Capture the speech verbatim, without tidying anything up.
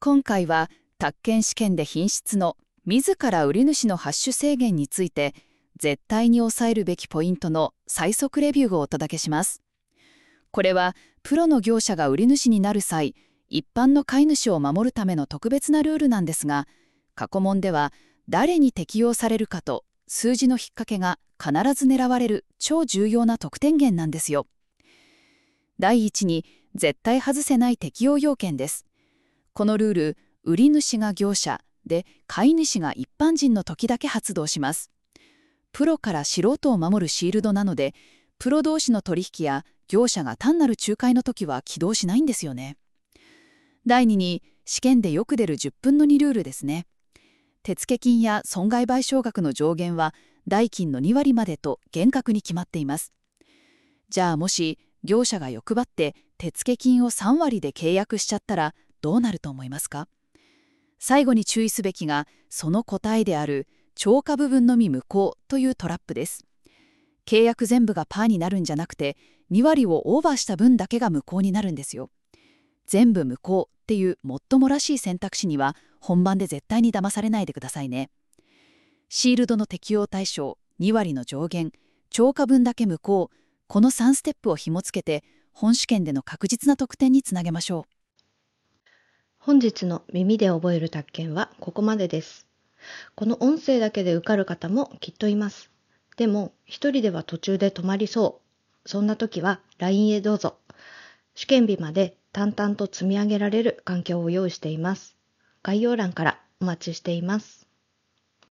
今回は宅建試験で品質の自ら売り主のハッシュ制限について絶対に抑えるべきポイントの最速レビューをお届けします。これはプロの業者が売り主になる際、一般の買い主を守るための特別なルールなんですが、過去問では誰に適用されるかと数字の引っ掛けが必ず狙われる超重要な得点源なんですよ。第一に、絶対外せない適用要件です。このルール、売り主が業者で買い主が一般人の時だけ発動します。プロから素人を守るシールドなので、プロ同士の取引や業者が単なる仲介の時は起動しないんですよね。第二に、試験でよく出るじゅっぷんのにルールですね。手付金や損害賠償額の上限は代金のにわりまでと厳格に決まっています。じゃあもし業者が欲張って手付金をさんわりで契約しちゃったらどうなると思いますか？最後に注意すべきがその答えである超過部分のみ無効というトラップです。契約全部がパーになるんじゃなくてにわりをオーバーした分だけが無効になるんですよ。全部無効っていうもっともらしい選択肢には本番で絶対に騙されないでくださいね。シールドの適用対象、にわりの上限、超過分だけ無効、このさんステップを紐付けて本試験での確実な得点につなげましょう。 本日の耳で覚える宅建はここまでです。この音声だけで受かる方もきっといます。でも一人では途中で止まりそう。そんな時は ライン へどうぞ。試験日まで淡々と積み上げられる環境を用意しています。概要欄からお待ちしています。